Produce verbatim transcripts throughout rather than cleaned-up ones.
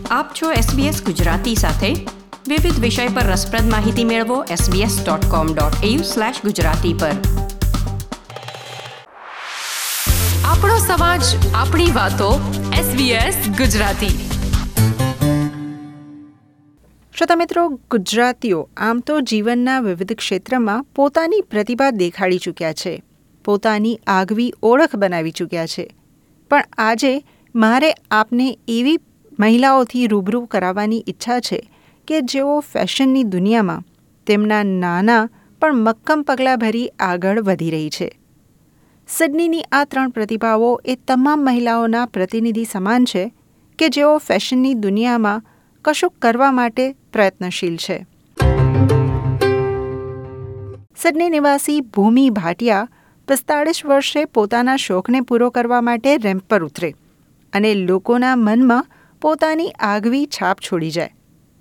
આપ છો એસબીએસ ગુજરાતી સાથે. વિવિધ વિષય પર રસપ્રદ માહિતી મેળવો SBS dot com dot AU slash Gujarati પર. આપણો સમાજ, આપણી વાતો. એસબીએસ ગુજરાતી. શ્રોતા મિત્રો, ગુજરાતીઓ આમ તો જીવનના વિવિધ ક્ષેત્રમાં પોતાની પ્રતિભા દેખાડી ચૂક્યા છે, પોતાની આગવી ઓળખ બનાવી ચૂક્યા છે. પણ આજે મારે આપને એવી મહિલાઓથી રૂબરૂ કરાવવાની ઈચ્છા છે કે જેઓ ફેશનની દુનિયામાં તેમના નાના પણ મક્કમ પગલાં ભરી આગળ વધી રહી છે. સિડનીની આ ત્રણ પ્રતિભાઓ એ તમામ મહિલાઓના પ્રતિનિધિ સમાન છે કે જેઓ ફેશનની દુનિયામાં કશુંક કરવા માટે પ્રયત્નશીલ છે. સિડની નિવાસી ભૂમિ ભાટિયા પિસ્તાળીસ વર્ષે પોતાના શોખને પૂરો કરવા માટે રેમ્પ પર ઉતરે અને લોકોના મનમાં પોતાની આગવી છાપ છોડી જાય.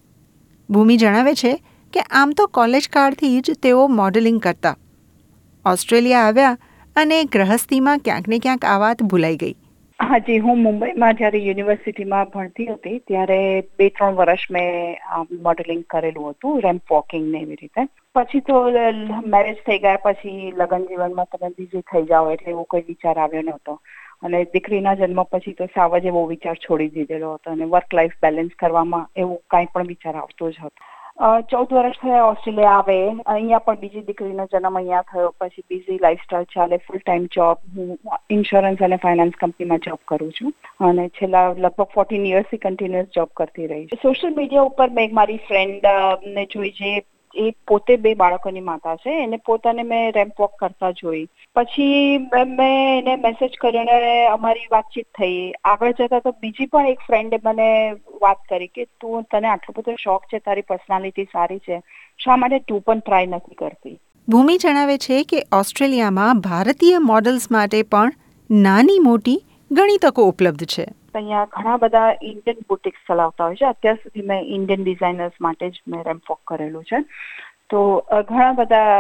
ભૂમિ જણાવે છે કે આમ તો કોલેજ કાળથી જ તેઓ મોડેલિંગ કરતા. ઓસ્ટ્રેલિયા આવ્યા અને ગ્રહસ્થીમાં ક્યાંક ને ક્યાંક આ વાત ભૂલાઈ ગઈ. હાજી, હું મુંબઈમાં જ્યારે યુનિવર્સિટીમાં ભણતી હતી ત્યારે બે ત્રણ વર્ષ મેં મોડેલિંગ કરેલું હતું, રેમ્પ વોકિંગ ને એવી રીતે. પછી તો મેરેજ થઈ ગયા પછી લગ્ન જીવનમાં તમે બીજી થઈ જાઓ એટલે એવો કોઈ વિચાર આવ્યો નહોતો. અને દીકરીના જન્મ પછી તો સાવ જ એવો વિચાર છોડી દીધેલો હતો અને વર્ક લાઈફ બેલેન્સ કરવામાં એવું કાંઈ પણ વિચાર આવતો જ હતો. ચૌદ વર્ષ થયા ઓસ્ટ્રેલિયા આવે, અહીંયા પણ બીજી દીકરીનો જન્મ અહીંયા થયો. પછી બીઝી લાઈફસ્ટાઈલ ચાલે, ફૂલ ટાઈમ જોબ. હું ઇન્સ્યોરન્સ અને ફાઇનાન્સ કંપનીમાં જોબ કરું છું અને છેલ્લા લગભગ ફોર્ટીન યર્સથી કન્ટિન્યુઅસ જોબ કરતી રહી. સોશિયલ મીડિયા ઉપર મેં મારી ફ્રેન્ડ ને જોઈ, જે એ પોતે બે બાળકોની માતા છે, એને પોતાને મેં રેમ્પ વોક કરતા જોઈ. પછી મેં એને મેસેજ કર્યો અને અમારી વાતચીત થઈ. આગળ જતા તો બીજી પણ એક ફ્રેન્ડે મને વાત કરી કે તું, તને આટલો બધો શોખ છે, તારી પર્સનાલિટી સારી છે, શા માટે તું પણ ટ્રાય નથી કરતી? ભૂમિ જણાવે છે કે ઓસ્ટ્રેલિયામાં ભારતીય મોડલ્સ માટે પણ નાની મોટી ઘણી તકો ઉપલબ્ધ છે. અહીંયા ઘણા બધા ઇન્ડિયન બુટિક્સ ચલાવતા હોય છે. અત્યાર સુધી મેં ઇન્ડિયન ડિઝાઇનર્સ માટે જ મેં રેમ્પ વોક કરેલું છે. તો ઘણા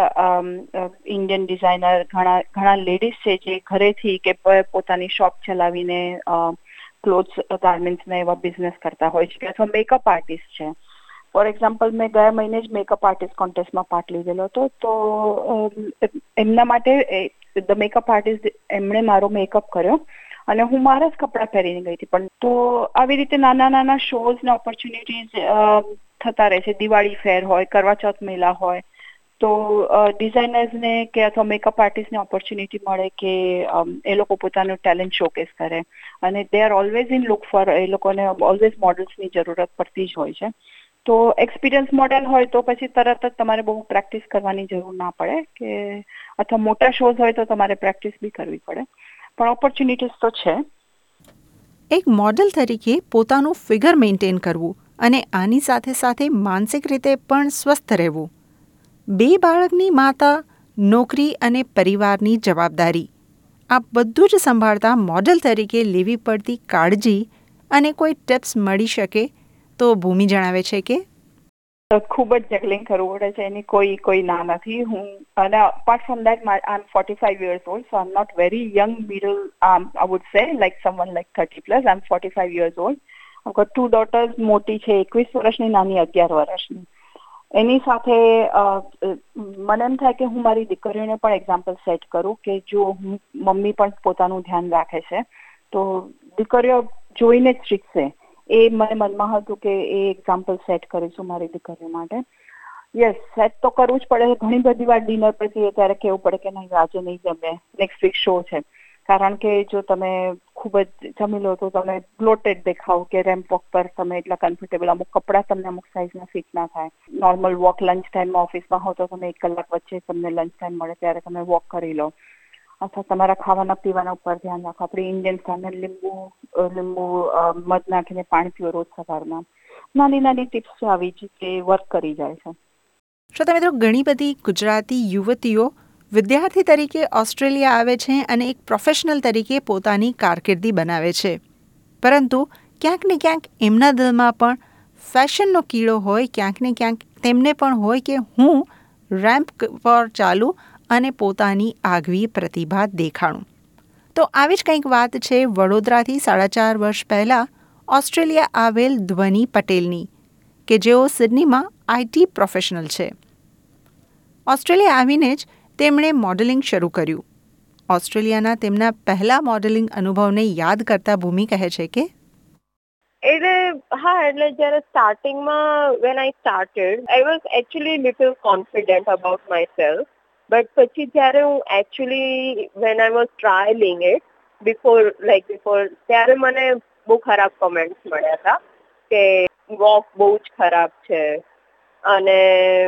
બધા ઇન્ડિયન ડિઝાઇનર, ઘણા ઘણા લેડીઝ છે જે ઘરેથી કે પોતાની શોપ ચલાવીને ક્લોથ્સ, ગાર્મેન્ટ્સના એવા બિઝનેસ કરતા હોય છે, અથવા મેકઅપ આર્ટિસ્ટ છે. ફોર એક્ઝામ્પલ, મેં ગયા મહિને જ મેકઅપ આર્ટિસ્ટ કોન્ટેસ્ટમાં પાર્ટ લીધેલો હતો. તો એમના માટે ધ મેકઅપ આર્ટિસ્ટ, એમણે મારો મેકઅપ કર્યો અને હું મારા જ કપડાં પહેરીને ગઈ હતી. પણ તો આવી રીતે નાના નાના શોઝ ને ઓપોર્ચ્યુનિટીઝ થતા રહે છે. દિવાળી ફેર હોય, કરવા ચોથ મેળા હોય, તો ડિઝાઇનર્સને કે અથવા મેકઅપ આર્ટિસ્ટને ઓપોર્ચ્યુનિટી મળે કે એ લોકો પોતાનું ટેલેન્ટ શોકેસ કરે. અને they are always in look for, એ લોકોને ઓલવેઝ મોડલ્સની જરૂરત પડતી જ હોય છે. તો એક્સપિરિયન્સ મોડેલ હોય તો પછી તરત જ તમારે બહુ પ્રેક્ટિસ કરવાની જરૂર ના પડે, કે અથવા મોટા શોઝ હોય તો તમારે પ્રેક્ટિસ બી કરવી પડે. પણ ઓપોર્ચ્યુનિટીઝ તો છે. એક મોડેલ તરીકે પોતાનું ફિગર મેન્ટેન કરવું અને આની સાથે સાથે માનસિક રીતે પણ સ્વસ્થ રહેવું, બે બાળકની માતા, નોકરી અને પરિવારની જવાબદારી, આ બધું જ સંભાળતા મોડેલ તરીકે લેવી પડતી કાળજી અને કોઈ ટિપ્સ મળી શકે તો ભૂમિ જણાવે છે કે ખૂબ જ જગલિંગ કરવું પડે છે. એની કોઈ કોઈ ના નથી. હું અને apart from that, I am forty five years old, so I am not very young middle, I would say like someone like thirty plus. I am forty five years old. I got two daughters. મોટી છે એકવીસ વર્ષની, નાની અગિયાર વર્ષની. એની સાથે મને એમ થાય કે હું મારી દીકરીઓને પણ એક્ઝામ્પલ સેટ કરું કે જો હું, મમ્મી પણ પોતાનું ધ્યાન રાખે છે તો દીકરીઓ જોઈને જ શીખશે. એ મને મનમાં હતું કે એ એક્ઝામ્પલ સેટ કરીશું મારી દીકરીઓ માટે. યસ, સેટ તો કરવું જ પડે. ઘણી બધી વાર ડિનર પછી ત્યારે કહેવું પડે કે નહીં, આજે નહીં જમે, નેક્સ્ટ વીક શો છે. કારણ કે જો તમે ખૂબ જ જમી લો તો તમે બ્લોટેડ દેખાવ, કે રેમ્પ વોક પર તમે એટલા કમ્ફર્ટેબલ, અમુક કપડાં તમને અમુક સાઇઝના ફિટ ના થાય. નોર્મલ વોક લંચ ટાઈમમાં ઓફિસમાં હો તો તમે એક કલાક વચ્ચે તમને લંચ ટાઈમ મળે ત્યારે તમે વોક કરી લો. અથવા તમારા ખાવાના પીવાના ઉપર ધ્યાન રાખો. આપણે ઇન્ડિયન સ્ટાઇલમાં લીંબુ લીંબુ મધ નાખીને પાણી પીવો રોજ સવારમાં. નાની નાની ટિપ્સ આવી છે કે વર્ક કરી જાય છે. શ્રોતા મિત્રો, ઘણી બધી ગુજરાતી યુવતીઓ વિદ્યાર્થી તરીકે ઓસ્ટ્રેલિયા આવે છે અને એક પ્રોફેશનલ તરીકે પોતાની કારકિર્દી બનાવે છે. પરંતુ ક્યાંક ને ક્યાંક એમના દિલમાં પણ ફેશનનો કીડો હોય, ક્યાંક ને ક્યાંક તેમને પણ હોય કે હું રેમ્પ પર ચાલું અને પોતાની આગવી પ્રતિભા દેખાડું. તો આવી જ કંઈક વાત છે વડોદરાથી સાડા ચાર વર્ષ પહેલાં ઓસ્ટ્રેલિયા આવેલ ધ્વની પટેલની, કે જેઓ સિડનીમાં આઈટી પ્રોફેશનલ છે. ઓસ્ટ્રેલિયા આવીને જ તેમણે મોડેલિંગ શરૂ કર્યું. ઓસ્ટ્રેલિયાના તેમના પહેલા મોડેલિંગ અનુભવને યાદ કરતા ભૂમિ કહે છે કે એટલે હા એટલે જ્યારે સ્ટાર્ટિંગમાં when I started I was actually little confident about myself, but પછી જ્યારે હું actually when I was trialling it before like before ત્યારે મને બહુ ખરાબ કમેન્ટ્સ મળ્યા હતા કે વોક બહુ જ ખરાબ છે અને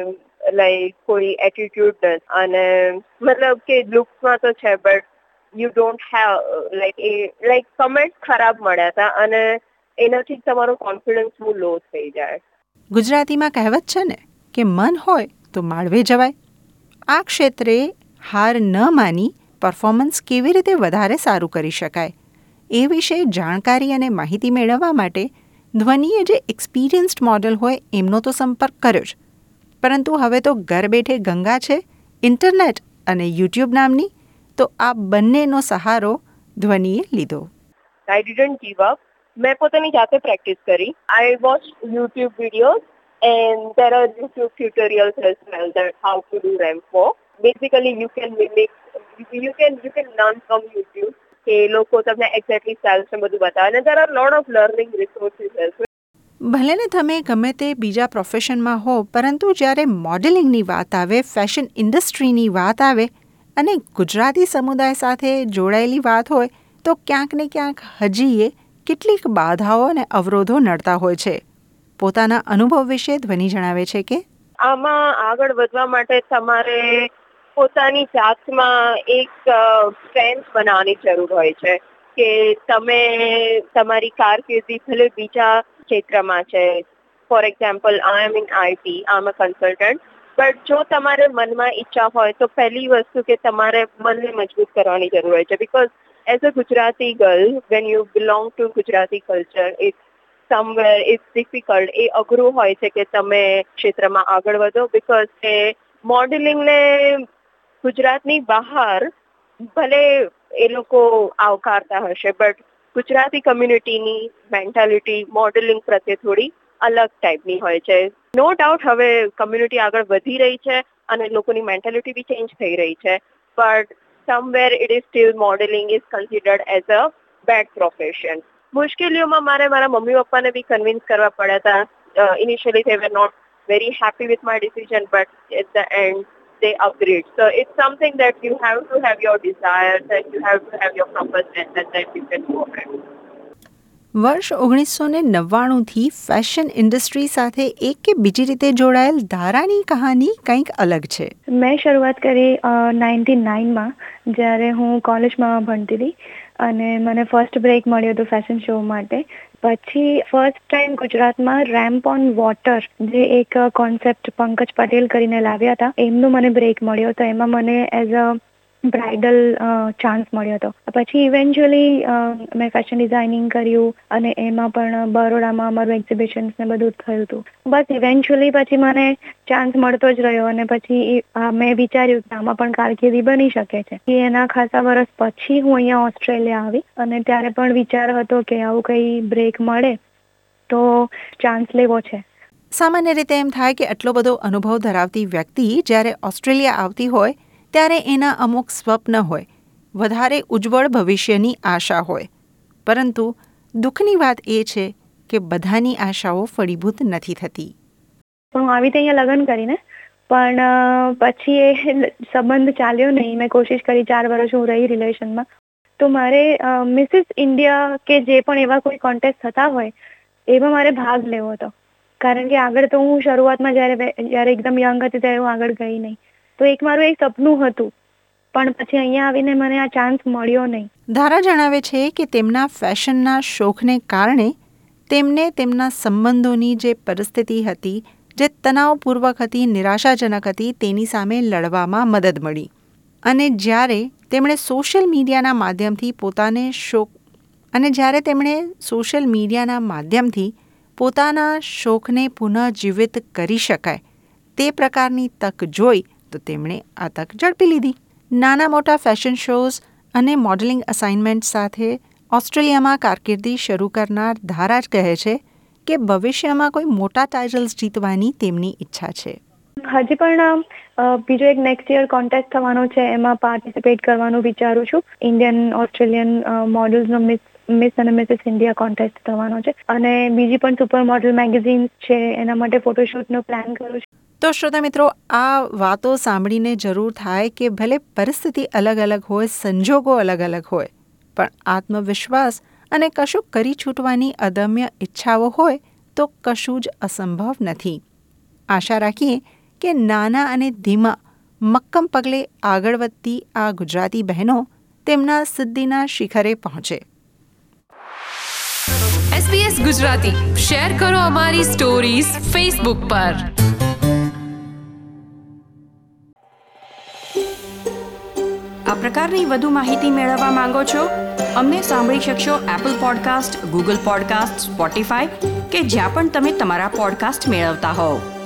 લાઈક કોઈ એટીટ્યુડ અને મતલબ કે લુક્સમાં તો છે but you don't have like a like comment ખરાબ મળ્યા હતા અને એનાથી તમારો કોન્ફિડન્સ બહુ લો થઈ જાય. ગુજરાતીમાં કહેવત છે ને કે મન હોય તો માળવે જવાય. આ ક્ષેત્રે હાર ન માની પરફોર્મન્સ કેવી રીતે વધારે સારું કરી શકાય એ વિશે જાણકારી અને માહિતી મેળવવા માટે ધ્વનિએ જે એક્સપિરિયન્સ્ડ મોડલ હોય એમનો તો સંપર્ક કર્યો જ, પરંતુ હવે તો ઘર બેઠે ગંગા છે, ઇન્ટરનેટ અને યુટ્યુબ નામની, તો આ બંનેનો સહારો ધ્વનિએ લીધો. I didn't give up. મેં પોતાની જાતે પ્રેક્ટિસ કરી. I watch YouTube videos and there are YouTube tutorials as well that how to do ramp walk. Basically you can mimic you can you can learn from YouTube કે લોકો તમને exactly styles ને બધું બતાવે અને there are lot of learning resources as well. ભલે ને તમે ગમે તે બીજા પ્રોફેશનમાં હો, પરંતુ જ્યારે મોડેલિંગની વાત આવે, ફેશન ઇન્ડસ્ટ્રીની વાત આવે અને ગુજરાતી સમુદાય સાથે જોડાયેલી વાત હોય તો ક્યાંક ને ક્યાંક હજી એ કેટલીક બાધાઓ અને અવરોધો નડતા હોય છે. પોતાના અનુભવ વિશે ધ્વનિ જણાવે છે કે આમાં આગળ વધવા માટે તમારે પોતાની જાતમાં એક સ્ટ્રેન્થ બનાવવાની જરૂર હોય છે કે તમે તમારી કારકિર્દી ભલે બીજા ક્ષેત્રમાં છે. For example I am in IT, I am a consultant, but જો તમારે મનમાં ઈચ્છા હોય તો પહેલી વસ્તુ કે તમારે મનને મજબૂત કરવાની જરૂર હોય છે. Because as a Gujarati girl when you belong to Gujarati culture it somewhere it's difficult. એ અઘરું હોય છે કે તમે ક્ષેત્રમાં આગળ વધો બિકોઝ એ મોડેલિંગને ગુજરાતની બહાર ભલે એ લોકો આવકારતા હશે બટ ગુજરાતી કમ્યુનિટીની મેન્ટાલિટી મોડેલિંગ પ્રત્યે થોડી અલગ ટાઈપની હોય છે. નો ડાઉટ હવે કમ્યુનિટી આગળ વધી રહી છે અને લોકોની મેન્ટાલિટી બી ચેન્જ થઈ રહી છે, but somewhere it is still modelling is considered as a bad profession. મુશ્કેલીઓમાં મારે મારા મમ્મી પપ્પાને બી કન્વિન્સ કરવા પડ્યા હતા. Initially they were not very happy with my decision, but at the end they agreed. So it's something that you have to have your desires and you have to have your purpose and then you can go ahead. વર્ષ ઓગણીસો ને નવ્વાણુંથી fashion industry સાથે એક કે બીજી રીતે જોડાયેલ ધારાની કહાની કંઈક અલગ છે. મેં શરૂઆત કરી નાઇન્ટી નાઇનમાં જ્યારે હું કોલેજમાં ભણતી હતી અને મને ફર્સ્ટ બ્રેક મળ્યો હતો ફેશન શો માટે. પછી ફર્સ્ટ ટાઈમ ગુજરાતમાં રેમ્પ ઓન વોટર જે એક કોન્સેપ્ટ પંકજ પટેલ કરીને લાવ્યા હતા એમનો મને બ્રેક મળ્યો હતો. એમાં મને એઝ અ બ્રાઇડલ ચાન્સ મળ્યો હતો. પછી ઇવેન્ચ્યુઅલી મેં ફેશન ડિઝાઇનિંગ કર્યું અને એમાં પણ બરોડામાં અમારું એક્ઝિબિશન્સ ને બધું થયું હતું. બસ ઇવેન્ચ્યુઅલી પછી મને ચાન્સ મળતો જ રહ્યો અને પછી મેં વિચાર્યું કે આમાં પણ કારકિર્દી બની શકે છે. એના ખાસા વર્ષ પછી હું અહીંયા ઓસ્ટ્રેલિયા આવી અને ત્યારે પણ વિચાર હતો કે આવું કંઈ બ્રેક મળે તો ચાન્સ લેવો છે. સામાન્ય રીતે એમ થાય કે આટલો બધો અનુભવ ધરાવતી વ્યક્તિ જ્યારે ઓસ્ટ્રેલિયા આવતી હોય ત્યારે એના અમુક સ્વપ્ન હોય, વધારે ઉજ્જવળ ભવિષ્યની આશા હોય, પરંતુ દુઃખની વાત એ છે કે બધાની આશાઓ ફળીભૂત નથી થતી. હું આવી તો અહીંયા લગ્ન કરીને પણ પછી એ સંબંધ ચાલ્યો નહીં. મેં કોશિશ કરી, ચાર વર્ષ હું રહી રિલેશનમાં. તો મારે મિસિસ ઇન્ડિયા કે જે પણ એવા કોઈ કોન્ટેસ્ટ થતા હોય એમાં મારે ભાગ લેવો હતો, કારણ કે આગળ તો હું શરૂઆતમાં જ્યારે જ્યારે એકદમ યંગ હતી ત્યારે હું આગળ ગઈ નહીં. તો એક મારું એક સપનું હતું, પણ પછી અહીંયા આવીને મને આ ચાન્સ મળ્યો નહીં. ધારા જણાવે છે કે તેમના ફેશનના શોખને કારણે તેમને તેમના સંબંધોની જે પરિસ્થિતિ હતી, જે તણાવપૂર્વક હતી, નિરાશાજનક હતી, તેની સામે લડવામાં મદદ મળી. અને જ્યારે તેમણે સોશિયલ મીડિયાના માધ્યમથી પોતાને શોખ અને જ્યારે તેમણે સોશિયલ મીડિયાના માધ્યમથી પોતાના શોખને પુનઃજીવિત કરી શકાય તે પ્રકારની તક જોઈ તો તેમણે આ તક ઝડપી લીધી. નાના મોટા ફેશન શોઝ અને મોડેલિંગ અસાઇનમેન્ટ સાથે ઓસ્ટ્રેલિયામાં કારકિર્દી શરૂ કરનાર ધારા જ કહે છે કે ભવિષ્યમાં કોઈ મોટા ટાઇટલ્સ જીતવાની તેમની ઈચ્છા છે. હજી પણ બીજો એક નેક્સ્ટ યર કોન્ટેસ્ટ થવાનો છે, એમાં પાર્ટિસિપેટ કરવાનું વિચારું છું. ઇન્ડિયન ઓસ્ટ્રેલિયન મોડલ્સનો મિસ મિસ અને મિસિસ ઇન્ડિયા કોન્ટેસ્ટ થવાનો છે, અને બીજી પણ સુપર મોડલ મેગેઝિન છે, એના માટે ફોટોશૂટનો પ્લાન કરું છું. તો શ્રોતા મિત્રો, આ વાતો સાંભળીને જરૂર થાય કે ભલે પરિસ્થિતિ અલગ અલગ હોય, સંજોગો અલગ અલગ હોય, પણ આત્મવિશ્વાસ અને કશું કરી છૂટવાની અદમ્ય ઈચ્છાઓ હોય તો કશું જ અસંભવ નથી. આશા રાખીએ કે નાના અને ધીમા મક્કમ પગલે આગળ વધતી આ ગુજરાતી બહેનો તેમના સિદ્ધિના શિખરે પહોંચે. એસબીએસ ગુજરાતી શેર કરો અમારી સ્ટોરીઝ ફેસબુક પર. આ પ્રકારની વધુ માહિતી મેળવવા માંગો છો? અમને સાંભળી શકશો Apple podcast, Google podcast, Spotify કે જ્યાં પણ તમે તમારા પોડકાસ્ટ મેળવતા હોવ.